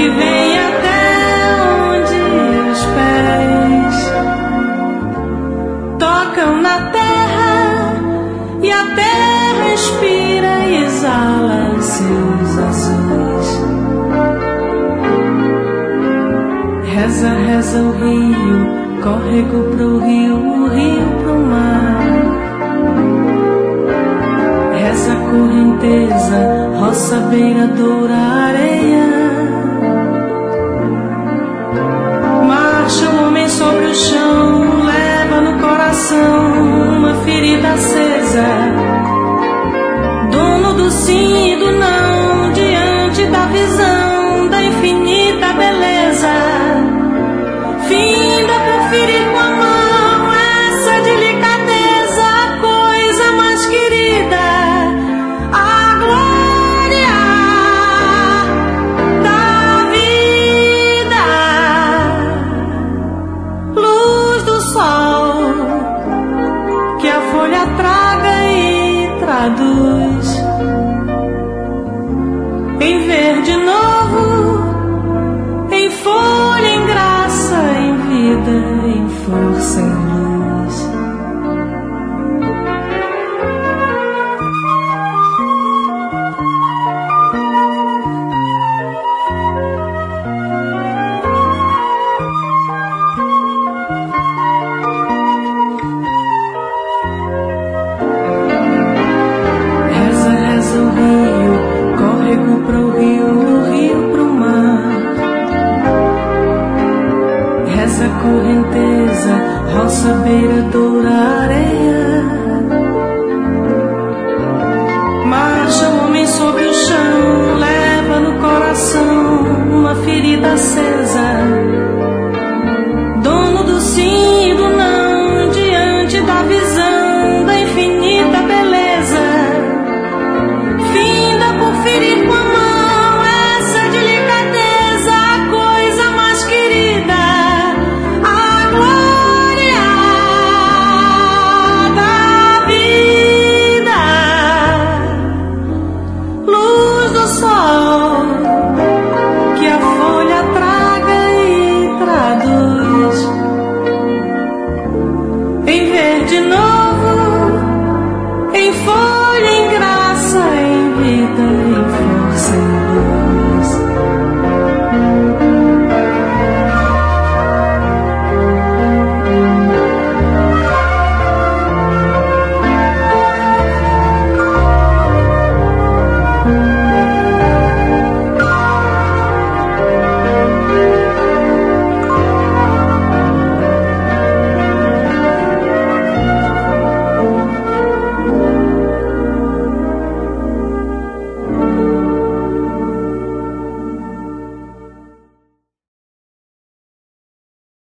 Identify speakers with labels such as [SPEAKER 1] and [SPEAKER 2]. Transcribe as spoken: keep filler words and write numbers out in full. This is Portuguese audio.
[SPEAKER 1] que vem até onde os pés tocam na terra, e a terra inspira e exala seus azuis. Reza, reza o rio, córrego pro rio, o rio pro mar. Reza a correnteza, roça, beira, doura, areia. Marcha o homem sobre o chão, leva no coração uma ferida acesa. Dono do sim e do não, diante da visão da infinita beleza. Finda pra ferir com a mão essa delicadeza, a coisa mais querida, a glória da vida. Luz do sol que a folha traga e traduz em verde novo, em folha, em graça, em vida, em força, em luz. Reza, reza o rio, córrego pro rio, o rio pro mar. Reza a correnteza, roça, beira, doura, areia. Marcha o homem sobre o chão, leva no coração uma ferida acesa.